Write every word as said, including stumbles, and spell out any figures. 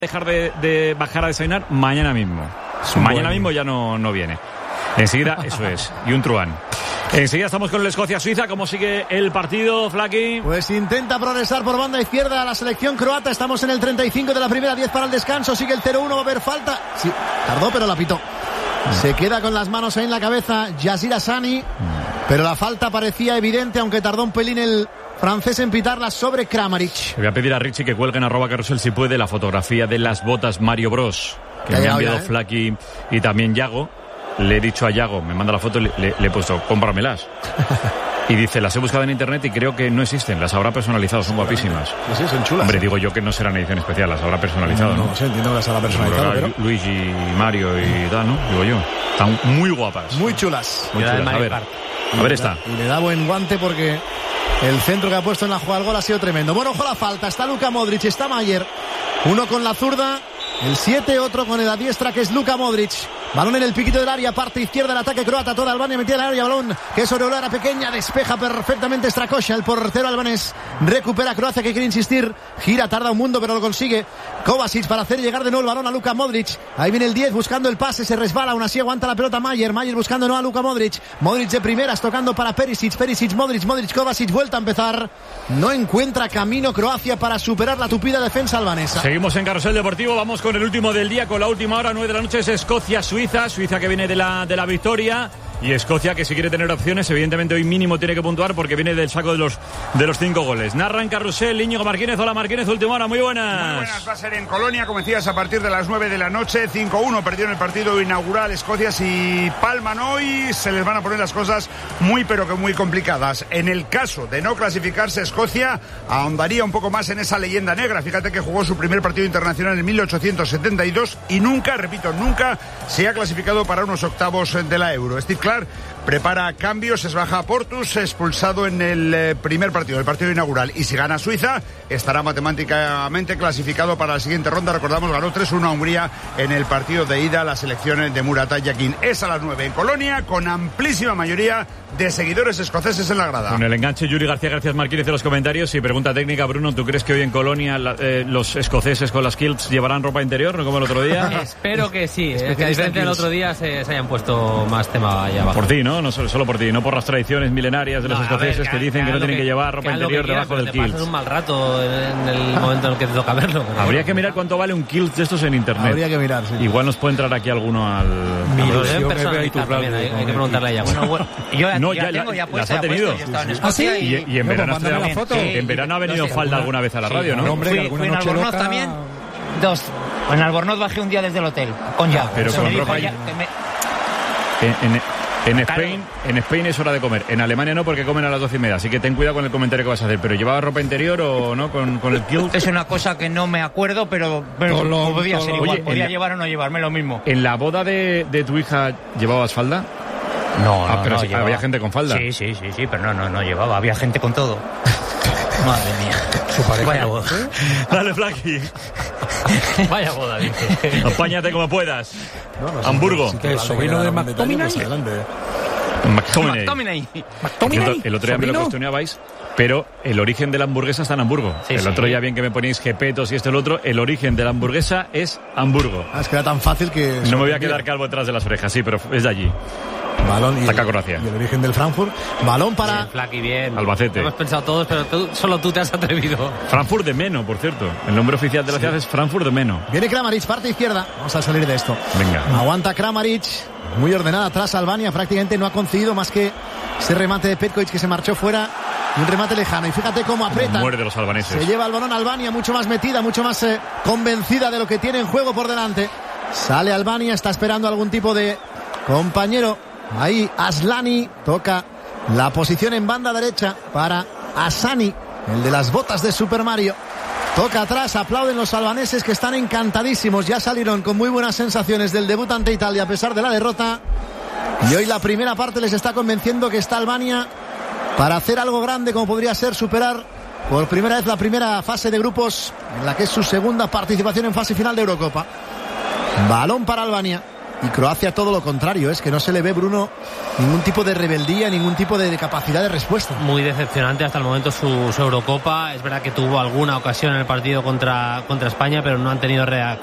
dejar de, de bajar a desayunar mañana mismo. Mañana bueno. mismo ya no, no viene. Enseguida, eso es. Y un truán. Enseguida estamos con el Escocia-Suiza. ¿Cómo sigue el partido, Flaki? Pues intenta progresar por banda izquierda la selección croata. Estamos en el treinta y cinco de la primera, diez para el descanso. Sigue el cero uno, va a haber falta. Sí, tardó, pero la pitó. Se queda con las manos ahí en la cabeza Yazir Hassani. Pero la falta parecía evidente, aunque tardó un pelín el francés en pitarla sobre Kramaric. Le voy a pedir a Richie que cuelgue en arroba carrusel si puede la fotografía de las botas Mario Bros, que me ha enviado ¿eh? Flaki y también Yago. Le he dicho a Yago, me manda la foto, le, le, le he puesto, cómpramelas. Y dice, las he buscado en internet y creo que no existen, las habrá personalizado, son guapísimas. Pues sí, son chulas. Hombre, ¿eh? digo yo que no serán edición especial, las habrá personalizado, ¿no? No, no sé, entiendo que las habrá personalizado, pero... Luigi, Mario y tal, ¿no? Digo yo. Están muy guapas. Muy chulas. Muy chulas, a ver. A ver esta. Y le da buen guante porque el centro que ha puesto en la jugada al gol ha sido tremendo. Bueno, ojo la falta, está Luka Modric, está Mayer. Uno con la zurda, el siete, otro con la diestra, que es Luka Modric. Balón en el piquito del área, parte izquierda, el ataque croata, toda Albania metida en el área, balón que sobre Olara pequeña, despeja perfectamente Strakosha, el portero albanés, recupera Croacia que quiere insistir, gira, tarda un mundo pero lo consigue, Kovacic para hacer llegar de nuevo el balón a Luka Modric, ahí viene el diez buscando el pase, se resbala, aún así aguanta la pelota Mayer, Mayer buscando no a Luka Modric, Modric de primeras, tocando para Perisic, Perisic, Modric, Modric, Kovacic, vuelta a empezar, no encuentra camino Croacia para superar la tupida defensa albanesa. Seguimos en Carrusel Deportivo, vamos con el último del día, con la última hora, nueve de la noche, es Escocia-Suiza. Suiza, Suiza que viene de la, de la victoria y Escocia que si quiere tener opciones evidentemente hoy mínimo tiene que puntuar porque viene del saco de los de los cinco goles. Narra en Carrusel Íñigo Martínez. Hola Martínez, última hora, muy buenas. Muy buenas, va a ser en Colonia, como decías, a partir de las nueve de la noche, cinco uno, perdieron el partido inaugural Escocia. Si palman hoy se les van a poner las cosas muy pero que muy complicadas. En el caso de no clasificarse, Escocia ahondaría un poco más en esa leyenda negra. Fíjate que jugó su primer partido internacional en mil ochocientos setenta y dos y nunca, repito, nunca se ha clasificado para unos octavos de la Euro. Steve Clark prepara cambios, es baja a Portus, expulsado en el eh, primer partido, el partido inaugural, y si gana Suiza estará matemáticamente clasificado para la siguiente ronda. Recordamos, ganó tres uno a Hungría en el partido de ida, las elecciones de Murat Yakin. Es a las nueve en Colonia, con amplísima mayoría de seguidores escoceses en la grada. Con el enganche, Yuri García, gracias Marquínez de los comentarios. Y pregunta técnica, Bruno, ¿tú crees que hoy en Colonia la, eh, los escoceses con las kilts llevarán ropa interior, no como el otro día? Espero que sí, es que a diferencia del otro día se, se hayan puesto más tema allá abajo. Por ti, ¿no? No solo, solo por ti, no por las tradiciones milenarias de los no, escoceses ver, que, que dicen que, que no tienen que, que llevar ropa que interior que debajo del kilt. Pasas un mal rato en el momento en el que te toca verlo. Habría bueno, que mirar cuánto vale un kilt de estos en internet. Habría que mirar, sí. Igual nos puede entrar aquí alguno al... Mi lo deben personalizar también, hay, hay que preguntarle a ella. Bueno, bueno, yo ya, no, ya, ya tengo ya las ha tenido. ¿Ah, sí? Y, y en verano en verano ha venido falda alguna vez a la radio, ¿no? Fui en Albornoz también. Dos. En Albornoz bajé un día desde el hotel con ya. Pero con ropa ya. En Spain, en Spain es hora de comer. En Alemania no, porque comen a las doce y media. Así que ten cuidado con el comentario que vas a hacer. ¿Pero llevaba ropa interior o no con, con el kilt? Es una cosa que no me acuerdo, pero, pero lo, podía ser igual. Oye, podía la, llevar o no llevarme lo mismo. ¿En la boda de, de tu hija llevabas falda? No, ah, no, pero no sí, llevaba. Había gente con falda. Sí, sí, sí, sí, pero no, no, no llevaba. Había gente con todo. Madre mía. Su pareja. Vaya boda. Dale, Flaki. Vaya boda, dice. Apáñate como puedas. No, no, Hamburgo. Sí, que el sobrino de McTominay. McTominay. McTominay. El otro día me lo cuestionabais, pero el origen de la hamburguesa está en Hamburgo. Sí, el sí. otro día bien que me ponéis jepetos y esto y el otro, el origen de la hamburguesa es Hamburgo. Ah, es que era tan fácil que... No me voy a quedar calvo detrás de las orejas, sí, pero es de allí. Balón y Ataca Croacia. Y el origen del Frankfurt. Balón para... Bien, Flaki, bien. Albacete. Lo hemos pensado todos, pero tú, solo tú te has atrevido. Frankfurt de Meno, por cierto. El nombre oficial de la sí. ciudad es Frankfurt de Meno. Viene Kramaric, parte izquierda. Vamos a salir de esto. Venga. Aguanta Kramaric. Muy ordenada atrás Albania. Prácticamente no ha conseguido más que ese remate de Petkovic que se marchó fuera. Un remate lejano. Y fíjate cómo aprieta. Muere de los albaneses. Se lleva el balón Albania mucho más metida, mucho más eh, convencida de lo que tiene en juego por delante. Sale Albania, está esperando algún tipo de compañero. Ahí Aslani toca la posición en banda derecha para Hassani, el de las botas de Super Mario. Toca atrás, aplauden los albaneses que están encantadísimos. Ya salieron con muy buenas sensaciones del debut ante Italia a pesar de la derrota. Y hoy la primera parte les está convenciendo que está Albania para hacer algo grande como podría ser superar por primera vez la primera fase de grupos en la que es su segunda participación en fase final de Eurocopa. Balón para Albania. Y Croacia todo lo contrario, es que no se le ve, Bruno, ningún tipo de rebeldía, ningún tipo de, de capacidad de respuesta. Muy decepcionante hasta el momento su, su Eurocopa. Es verdad que tuvo alguna ocasión en el partido contra, contra España, pero no han tenido reacción.